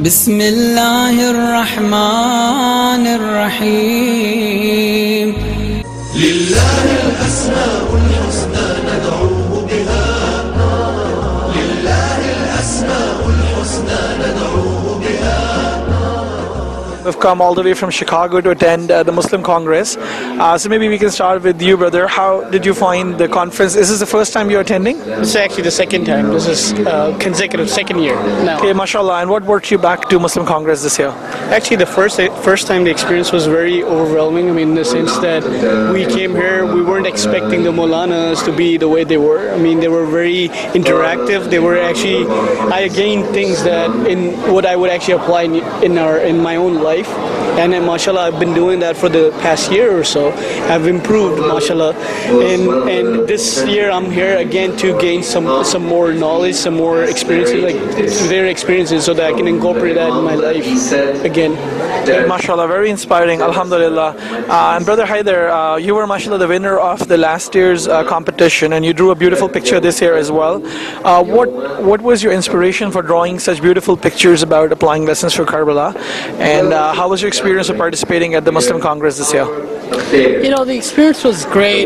بسم الله الرحمن الرحيم لله الأسماء الحسنى ندعوه بها لله الأسماء الحسنى ندعوه بها. We've come all the way from Chicago to attend the Muslim Congress. So maybe we can start with you, brother. How did you find the conference? Is this the first time you're attending? This is actually the second time. This is consecutive second year now. Okay, mashallah. And what brought you back to Muslim Congress this year? Actually, the first time the experience was very overwhelming. I mean, in the sense that we came here, we weren't expecting the Maulanas to be the way they were. I mean, they were very interactive. They were actually, I gained things that in what I would actually apply in my own life. And mashallah, I've been doing that for the past year or so. I've improved, mashallah. And this year I'm here again to gain some more knowledge, some more experiences, like their experiences, so that I can incorporate that in my life again. Mashallah, very inspiring, alhamdulillah. And brother Haider, you were mashallah the winner of the last year's competition, and you drew a beautiful picture this year as well. What was your inspiration for drawing such beautiful pictures about applying lessons for Karbala? And how was your experience of participating at the Muslim Congress this year? You know, the experience was great.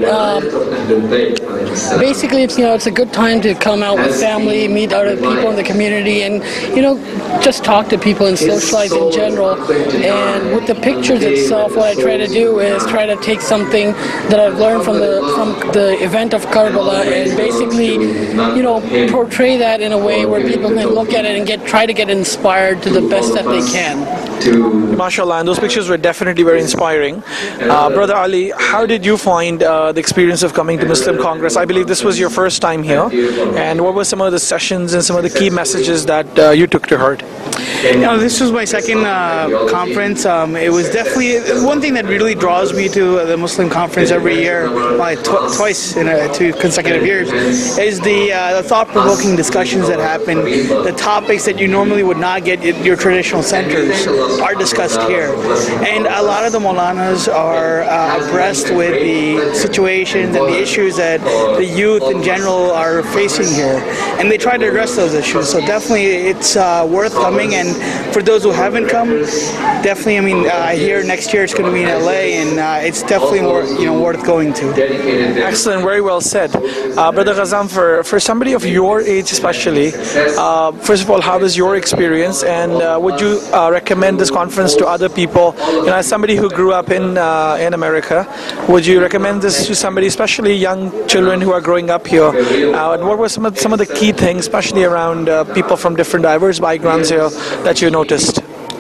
Basically, it's a good time to come out with family, meet other people in the community, and just talk to people and socialize in general. And with the pictures itself, what I try to do is try to take something that I've learned from the event of Karbala and basically, portray that in a way where people can look at it and try to get inspired to the best that they can. MashaAllah, and those pictures were definitely very inspiring. Brother Ali, how did you find the experience of coming to Muslim Congress? I believe this was your first time here. And what were some of the sessions and some of the key messages that you took to heart? This was my second conference. It was definitely one thing that really draws me to the Muslim conference every year, twice in 2 consecutive years, is the thought-provoking discussions that happen. The topics that you normally would not get at your traditional centers are discussed here. And a lot of the Maulanas are abreast with the situations and the issues that the youth in general are facing here. And they try to address those issues. So definitely it's worth coming. And for those who haven't come, definitely, I hear next year it's going to be in LA, and it's definitely worth going to. Excellent, very well said. Brother Ghazam, for somebody of your age especially, first of all, how was your experience, and would you recommend this conference to other people? As somebody who grew up in America, would you recommend this to somebody, especially young children who are growing up here? And what were some of the key things, especially around people from different diverse backgrounds here, that you noticed?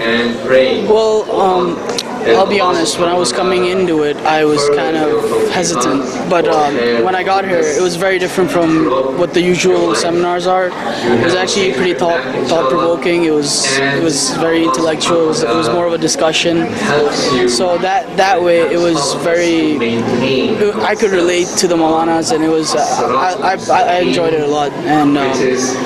Well, I'll be honest, when I was coming into it, I was kind of hesitant. But when I got here, it was very different from what the usual seminars are. It was actually pretty thought-provoking. It was very intellectual. It was more of a discussion. So that way, it was very. I could relate to the Maulanas, and it was. I enjoyed it a lot, and I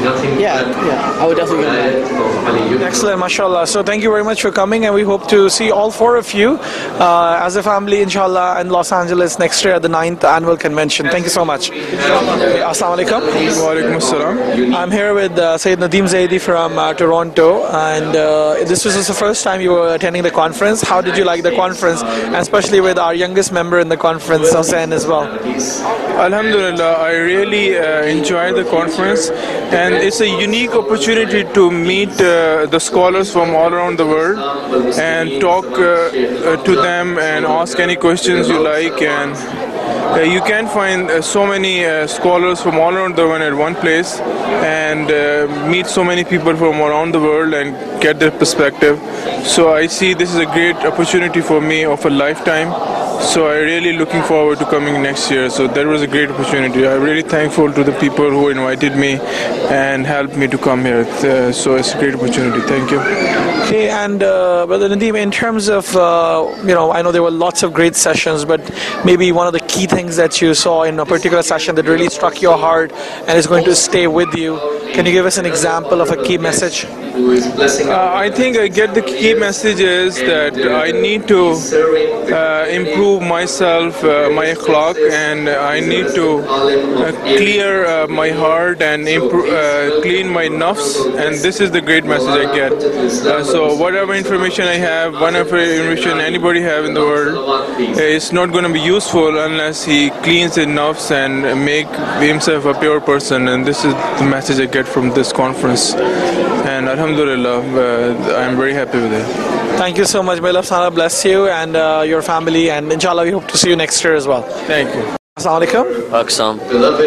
would definitely go back. Excellent, mashallah. So thank you very much for coming, and we hope to see all 4 of you as a family, inshallah, in Los Angeles next year at the 9th annual convention. Thank you so much. Assalamu alaikum. Wa alaikum assalam. I'm here with Sayyid Nadeem Zaidi from Toronto, and this was the first time you were attending the conference. How did you like the conference, and especially with our youngest member in the conference, Hussein, as well? Alhamdulillah, I really enjoyed the conference, and it's a unique opportunity to meet the scholars from all around the world and talk to them and ask any questions you like. And you can find so many scholars from all around the world at one place, and meet so many people from around the world and get their perspective. So I see this is a great opportunity for me of a lifetime. So I'm really looking forward to coming next year. So that was a great opportunity. I'm really thankful to the people who invited me and helped me to come here. So it's a great opportunity. Thank you. Okay, and Brother Nadeem, in terms of, I know there were lots of great sessions, but maybe one of the key things that you saw in a particular session that really struck your heart and is going to stay with you, Can you give us an example of a key message? I think I get the key message is that I need to improve myself, my akhlaq, and I need to clear my heart and clean my nafs, and this is the great message I get. So whatever information I have, whatever information anybody have in the world, it's not going to be useful unless he cleans his nafs and make himself a pure person, and this is the message I get from this conference. And alhamdulillah, I'm very happy with it. Thank you so much. May Allah Ta'ala bless you and your family, and inshallah we hope to see you next year as well. Thank you. Assalamu alaikum. Pakistan.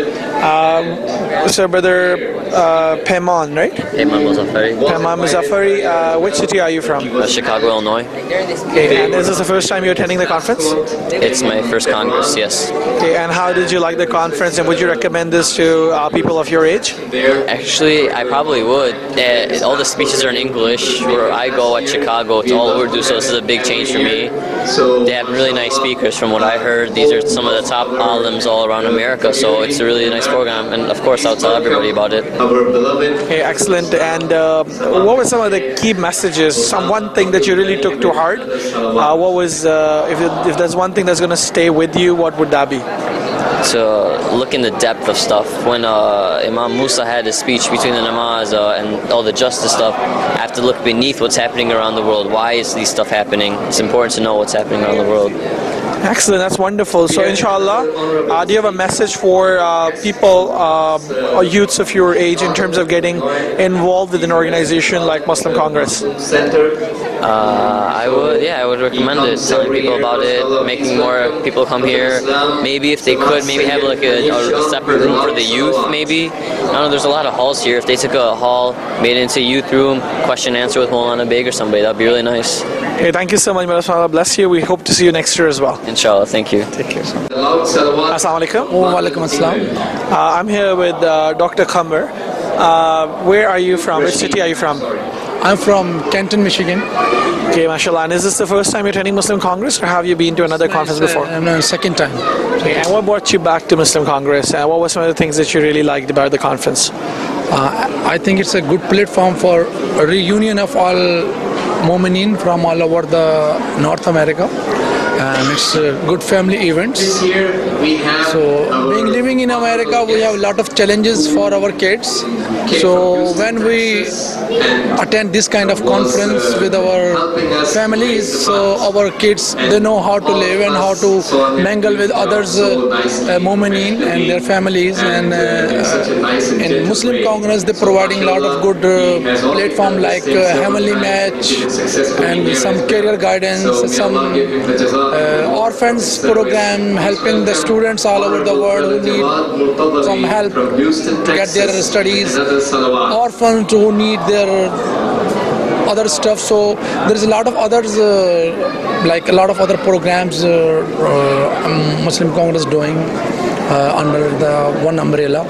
So brother Payman, right? Payman Muzaffari. Payman Muzaffari. Which city are you from? Chicago, Illinois. Okay, and is this the first time you're attending the conference? It's my first Congress, yes. Okay, and how did you like the conference, and would you recommend this to people of your age? Actually, I probably would. All the speeches are in English. Where I go at Chicago, it's all Urdu, so this is a big change for me. They have really nice speakers from what I heard. These are some of the top alims all around America, so it's a really nice program, and of course I'll tell everybody about it. Okay, excellent. And what were some of the key messages, one thing that you really took to heart? What was, if there's one thing that's going to stay with you, what would that be? To look in the depth of stuff. When Imam Musa had his speech between the namaz and all the justice stuff, I have to look beneath what's happening around the world. Why is these stuff happening? It's important to know what's happening around the world. Excellent, that's wonderful. So inshallah, do you have a message for people or youths of your age in terms of getting involved with an organization like Muslim Congress? I would recommend it, telling people about it, making more people come here. Maybe if they could, maybe have like a separate room for the youth, maybe. I don't know, there's a lot of halls here. If they took a hall, made it into a youth room, question and answer with Maulana Beg or somebody, that'd be really nice. Okay, thank you so much. May Allah bless you. We hope to see you next year as well. Inshallah, thank you. Take care. Assalamu alaikum. Wa alaikum assalam. I'm here with Dr. Qamar. Where are you from? Which city are you from? I'm from Canton, Michigan. Okay, mashallah. And is this the first time you're attending Muslim Congress, or have you been to another conference before? No, second time. Okay, and what brought you back to Muslim Congress? And what were some of the things that you really liked about the conference? I think it's a good platform for a reunion of all Mu'mineen from all over the North America. And it's a good family event. So, living in America, we have a lot of challenges for our kids. So, when we attend this kind of conference with our families, so our kids, they know how to live and how to mingle with others, Mu'mineen and their families. And in Muslim Congress, they're providing a lot of good platform like Heavenly Match and some career guidance, some orphans program helping the students all over the world who need some help to get their studies, orphans who need their other stuff. So there's a lot of others, like a lot of other programs Muslim Congress doing under the one umbrella.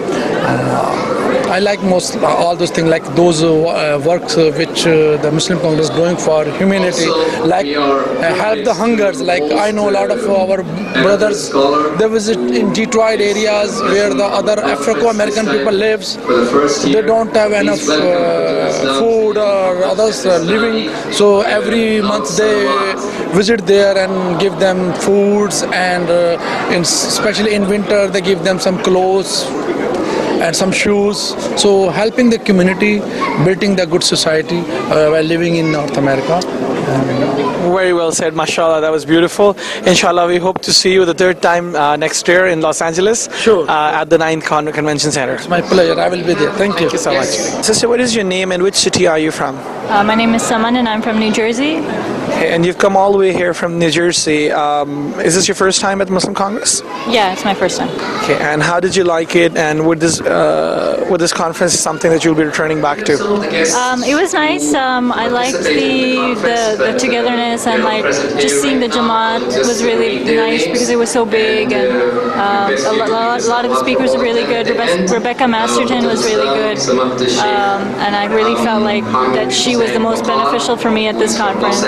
I like all those things, like those works which the Muslim Congress is doing for humanity, like help the hungers. Like I know a lot of our brothers, they visit in Detroit areas where the other Afro-American people lives. They don't have enough food or others living, so every month they visit there and give them foods, and especially in winter they give them some clothes and some shoes. So helping the community, building the good society while living in North America. Very well said, mashallah, that was beautiful. Inshallah, we hope to see you the third time next year in Los Angeles. Sure. At the 9th Convention Center. It's my pleasure, I will be there. Thank you. Thank you so much. Sister, what is your name and which city are you from? My name is Saman and I'm from New Jersey. And you've come all the way here from New Jersey. Is this your first time at the Muslim Congress? Yeah, it's my first time. Okay, and how did you like it? And would this conference something that you'll be returning back to? It was nice. I liked the togetherness, and like just seeing the Jamaat was really nice because it was so big, and a lot of the speakers were really good. Rebecca Masterton was really good, and I really felt like that she was the most beneficial for me at this conference.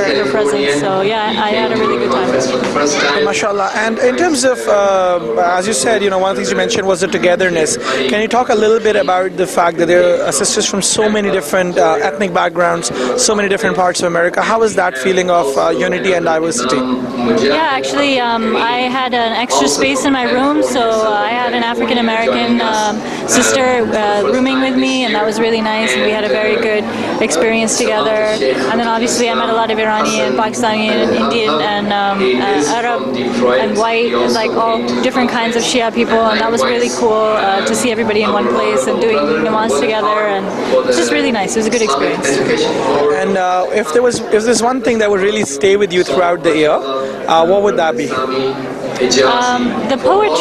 her presence. So yeah, I had a really good time. MashaAllah. And in terms of, as you said, one of the things you mentioned was the togetherness. Can you talk a little bit about the fact that there are sisters from so many different ethnic backgrounds, so many different parts of America? How is that feeling of unity and diversity? Yeah, actually, I had an extra space in my room, so I had an African American sister rooming with me, and that was really nice. And we had a very good experience together. And then obviously I met a lot of Iranian, Pakistani, and Indian, and Arab, and white, and like all different kinds of Shia people, and that was really cool to see everybody in one place and doing namaz together, and it's just really nice. It was a good experience. And if there's one thing that would really stay with you throughout the year, what would that be? The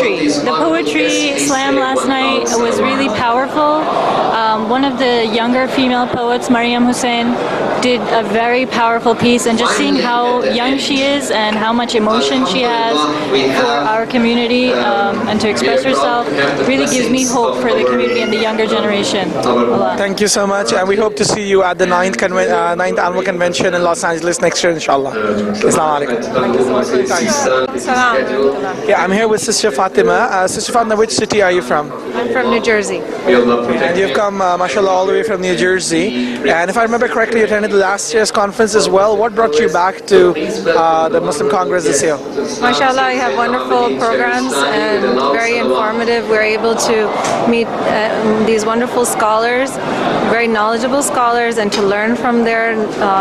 poetry slam last night was really powerful. One of the younger female poets, Mariam Hussein, did a very powerful piece, and just seeing how young she is and how much emotion she has for our community and to express herself really gives me hope for the community and the younger generation. Thank you so much, and we hope to see you at the 9th Annual Convention in Los Angeles next year, inshallah. Assalamu alaikum. Thank you so much for your time. Yeah, I'm here with Sister Fatima. Sister Fatima, which city are you from? I'm from New Jersey. And you've come, mashallah, all the way from New Jersey. And if I remember correctly, you attended the last year's conference as well. What brought you back to the Muslim Congress this year? Mashallah, you have wonderful programs and very informative. We're able to meet these wonderful scholars, very knowledgeable scholars, and to learn from their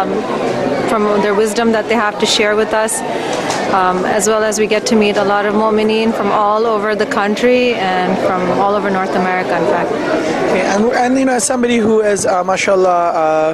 wisdom that they have to share with us. As well as we get to meet a lot of mu'mineen from all over the country and from all over North America, in fact. Okay, and as somebody who is, mashallah,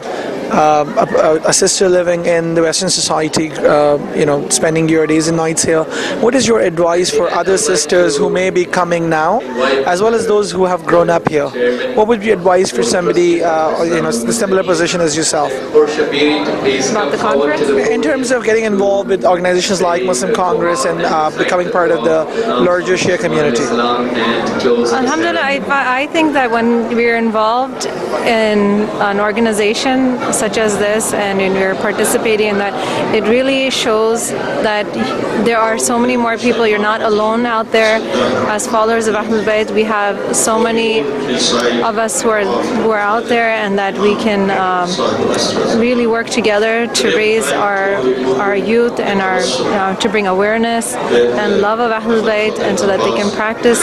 a sister living in the Western society, spending your days and nights here, what is your advice for other sisters who may be coming now, as well as those who have grown up here? What would be advice for somebody, the similar position as yourself? About the conference? In terms of getting involved with organizations like Muslim Congress and becoming part of the larger Shia community? Alhamdulillah, I think that when we're involved in an organization such as this and when we're participating in that, it really shows that there are so many more people. You're not alone out there. As followers of Ahlul Bayt, we have so many of us who are out there, and that we can really work together to raise our youth and to bring awareness and love of Ahlul Bayt, and so that they can practice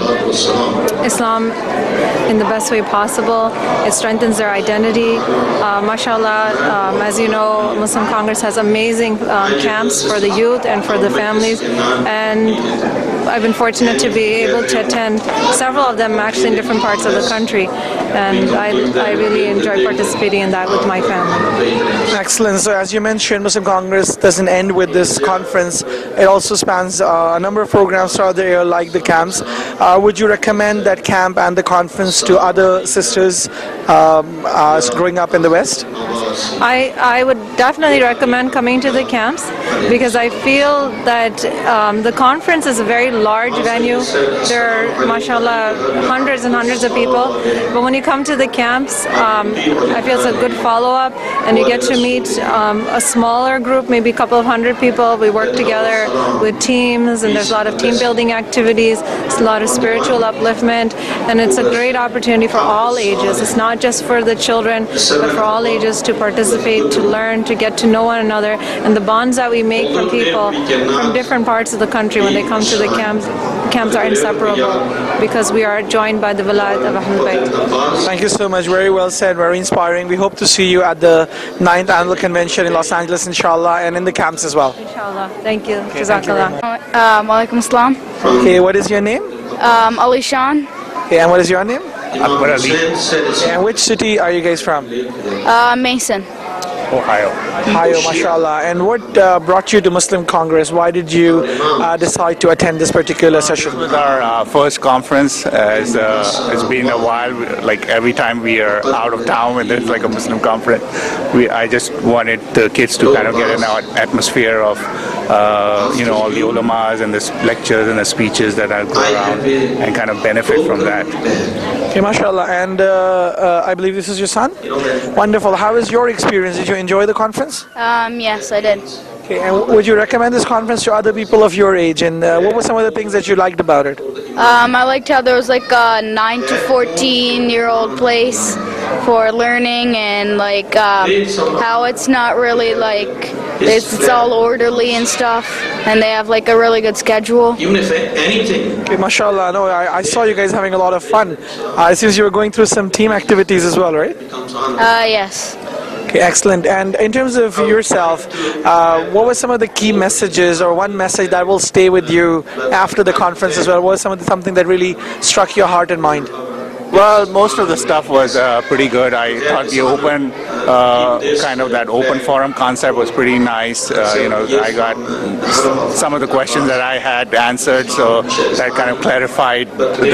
Islam in the best way possible. It strengthens their identity. Mashallah, as you know, Muslim Congress has amazing camps for the youth and for the families, and I've been fortunate to be able to attend several of them actually in different parts of the country, and I really enjoy participating in that with my family. Excellent. So as you mentioned, Muslim Congress doesn't end with this conference. It also spans a number of programs throughout the year, like the camps. Would you recommend that camp and the conference to other sisters growing up in the West? I would definitely recommend coming to the camps, because I feel that the conference is a very large venue. There are, mashallah, hundreds and hundreds of people. But when you come to the camps, I feel it's a good follow-up, and you get to meet a smaller group, maybe a couple of hundred people. We work together with teams, and there's a lot of team-building activities. It's a lot of spiritual upliftment, and it's a great opportunity for all ages. It's not just for the children, but for all ages to participate, to learn, to get to know one another, and the bonds that we make from people from different parts of the country when they come to the camps are inseparable, because we are joined by the Walayat of Ahlul Bayt. Thank you so much. Very well said. Very inspiring. We hope to see you at the 9th Annual Convention in Los Angeles, inshallah, and in the camps as well. Inshallah. Thank you. Okay, Jazakallah. Walaikum assalam. Okay, what is your name? Ali Shan. Okay, and what is your name? Akbar Ali. And which city are you guys from? Mason. Ohio. Ohio, mashallah. And what brought you to Muslim Congress? Why did you decide to attend this particular session? This was our first conference. It's been a while. Like every time we are out of town when there's like a Muslim conference, I just wanted the kids to kind of get an atmosphere of all the ulamas and the lectures and the speeches that are go around, and kind of benefit from that. Okay, mashallah. And I believe this is your son? Wonderful. How was your experience? Did you enjoy the conference? Yes, I did. Okay, and would you recommend this conference to other people of your age? And what were some of the things that you liked about it? I liked how there was like a 9 to 14-year-old place for learning, and like how it's not really like it's all orderly and stuff, and they have like a really good schedule. Even if anything. Okay, mashallah. No, I saw you guys having a lot of fun. It seems you were going through some team activities as well, right? Yes. Okay, excellent. And in terms of yourself, what were some of the key messages, or one message that will stay with you after the conference as well? What was something that really struck your heart and mind? Well, most of the stuff was pretty good. I thought the open, kind of that open forum concept was pretty nice. I got some of the questions that I had answered, so that kind of clarified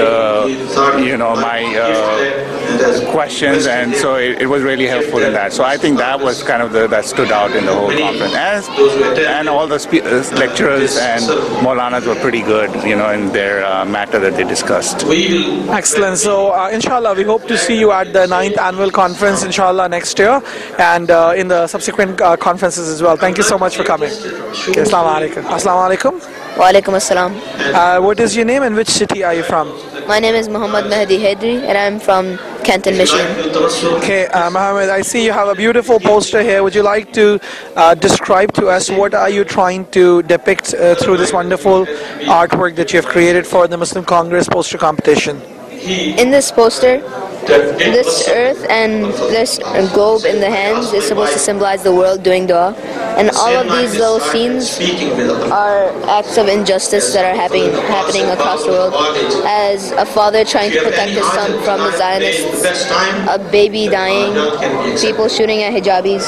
my questions, and so it was really helpful in that. So I think that was kind of that stood out in the whole conference. And all the lecturers and Maulanas were pretty good, in their matter that they discussed. Excellent. So inshallah, we hope to see you at the 9th annual conference, inshallah, next year, and in the subsequent conferences as well. Thank you so much for coming. Okay, Assalamu alaikum. Assalamu alaikum. Wa alaikum assalam. What is your name and which city are you from? My name is Muhammad Mahdi Hedri, and I'm from Canton, Michigan. Okay, Muhammad, I see you have a beautiful poster here. Would you like to describe to us what are you trying to depict through this wonderful artwork that you have created for the Muslim Congress poster competition? In this poster, this earth and this globe in the hands is supposed to symbolize the world doing dua. And all of these little scenes are acts of injustice that are happening across the world. As a father trying to protect his son from the Zionists, a baby dying, people shooting at hijabis,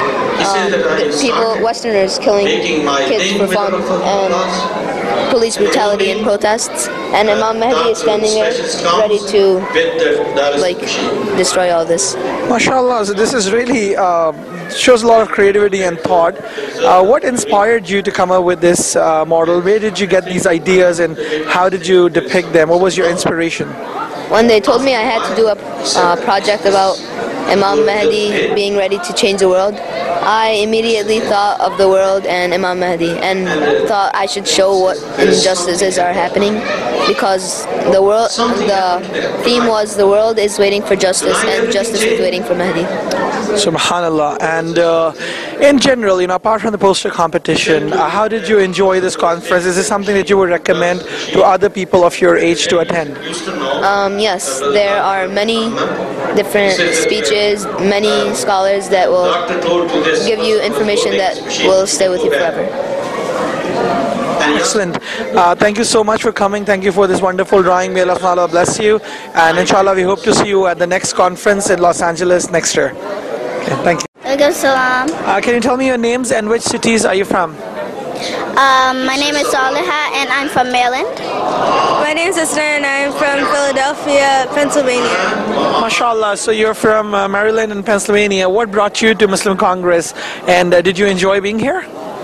Westerners killing kids for fun, and police brutality in protests, and Imam Mahdi is standing there ready to destroy all this. MashaAllah, so this is really shows a lot of creativity and thought. What inspired you to come up with this model? Where did you get these ideas, and how did you depict them? What was your inspiration? When they told me I had to do a project about Imam Mahdi being ready to change the world, I immediately thought of the world and Imam Mahdi, and thought I should show what injustices are happening, because the theme was the world is waiting for justice, and justice is waiting for Mahdi. Subhanallah. And in general, apart from the poster competition, how did you enjoy this conference? Is this something that you would recommend to other people of your age to attend? Yes, there are many different speeches, many scholars that will give you information that will stay with you forever. Excellent. Thank you so much for coming. Thank you for this wonderful drawing. May Allah subhanahu wa ta'ala bless you. And inshallah, we hope to see you at the next conference in Los Angeles next year. Okay, thank you. Can you tell me your names and which cities are you from? My name is Saliha, and I'm from Maryland. My name is Esther, and I'm from Philadelphia, Pennsylvania. MashaAllah, so you're from Maryland and Pennsylvania. What brought you to Muslim Congress, and did you enjoy being here?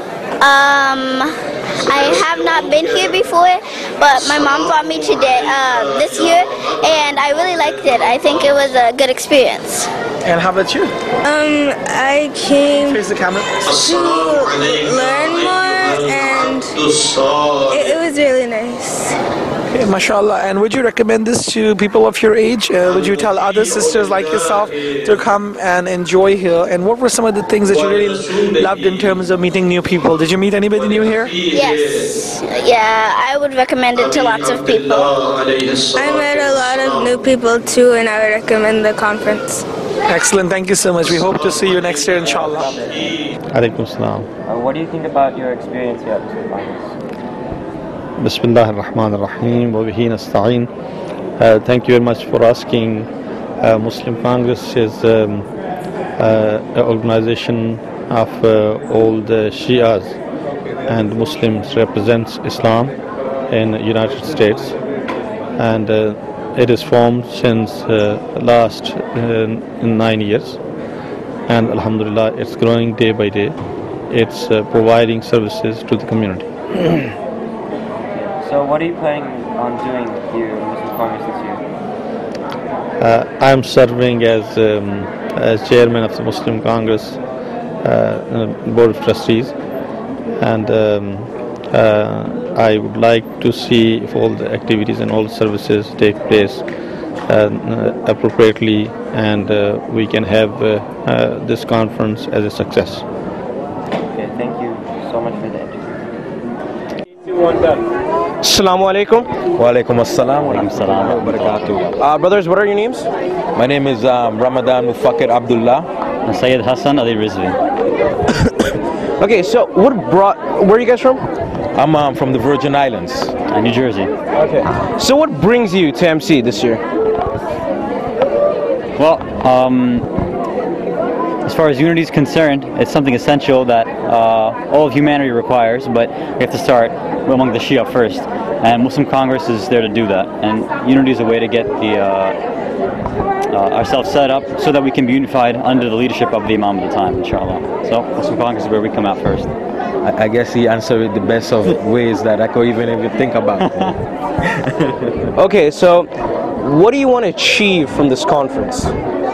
I have not been here before, but my mom brought me today, this year, and I really liked it. I think it was a good experience. And how about you? I came Face the camera. to learn more, and it was really nice. Okay, mashallah. And would you recommend this to people of your age? Would you tell other sisters like yourself to come and enjoy here? And what were some of the things that you really loved in terms of meeting new people? Did you meet anybody new here? Yes. Yeah, I would recommend it to lots of people. I met a lot of new people too, and I would recommend the conference. Excellent. Thank you so much. We hope to see you next year, inshallah. Alaikum salam. What do you think about your experience here at Muslim Congress? Bismillah ar-Rahman ar-Rahim wa bihi nasta'een. Thank you very much for asking. Muslim Congress is an organization of all the Shias and Muslims, represents Islam in the United States, and it is formed since last 9 years, and alhamdulillah it's growing day by day. It's providing services to the community. So what are you planning on doing here in Muslim Congress this year? I'm serving as chairman of the Muslim Congress Board of Trustees, and I would like to see if all the activities and all the services take place appropriately, and we can have this conference as a success. Okay, thank you so much for the interview. Assalamu alaikum. Wa alaikum assalam wa rahmatullahi wa barakatuh. Brothers, what are your names? My name is Ramadan Mufakir Abdullah. And Sayyid Hassan Ali Rizvi. Okay, so where are you guys from? I'm from the Virgin Islands. New Jersey. Okay. So what brings you to MC this year? Well, as far as unity is concerned, it's something essential that all of humanity requires, but we have to start among the Shia first. And Muslim Congress is there to do that. And unity is a way to get ourselves set up so that we can be unified under the leadership of the Imam of the time, inshallah. So Muslim Congress is where we come out first. I guess he answered it the best of ways that I could even think about. Okay, so what do you want to achieve from this conference?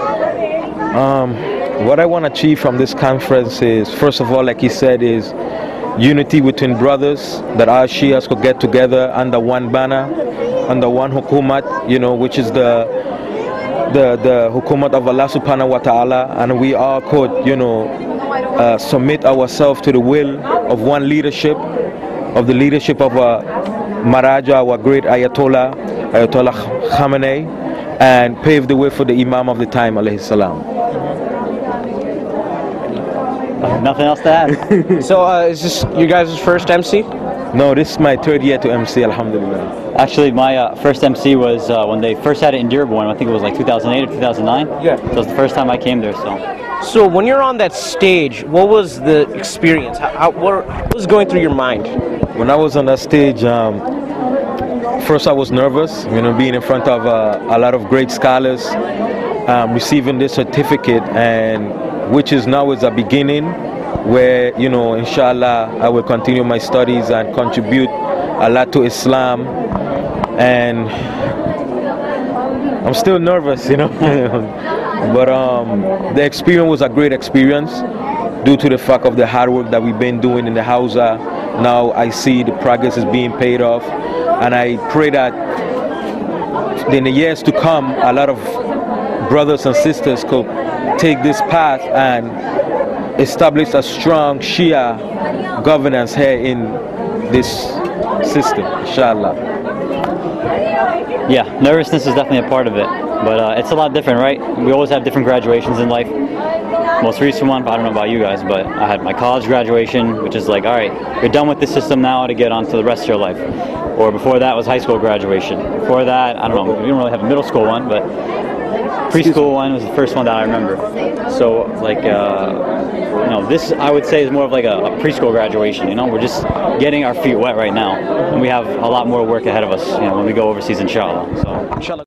What I want to achieve from this conference is, first of all, like he said, is unity between brothers, that our Shias could get together under one banner, under one hukumat, which is the hukumat of Allah subhanahu wa ta'ala, and we all could, submit ourselves to the will of one leadership, of the leadership of Maharaja, our great Ayatollah Khamenei, and pave the way for the Imam of the time, alayhi salam. Nothing else to add. So is this you guys' first MC? No, this is my third year to MC, alhamdulillah. Actually, my first MC was when they first had it in Dearborn. I think it was like 2008 or 2009. Yeah. So it was the first time I came there, So when you're on that stage, what was the experience? What was going through your mind? When I was on that stage, first I was nervous, being in front of a lot of great scholars, receiving this certificate, and which is now is a beginning where, inshallah, I will continue my studies and contribute a lot to Islam. And I'm still nervous, but the experience was a great experience due to the fact of the hard work that we've been doing in the Hausa. Now I see the progress is being paid off, and I pray that in the years to come, a lot of brothers and sisters could take this path and establish a strong Shia governance here in this system, inshallah. Yeah, nervousness is definitely a part of it, but it's a lot different, right? We always have different graduations in life. Most recent one, I don't know about you guys, but I had my college graduation, which is like, all right, you're done with this system now to get on to the rest of your life. Or before that was high school graduation. Before that, I don't know, we don't really have a middle school one, but preschool one was the first one that I remember. So like, this I would say is more of like a preschool graduation. We're just getting our feet wet right now, and we have a lot more work ahead of us. When we go overseas, inshallah. So.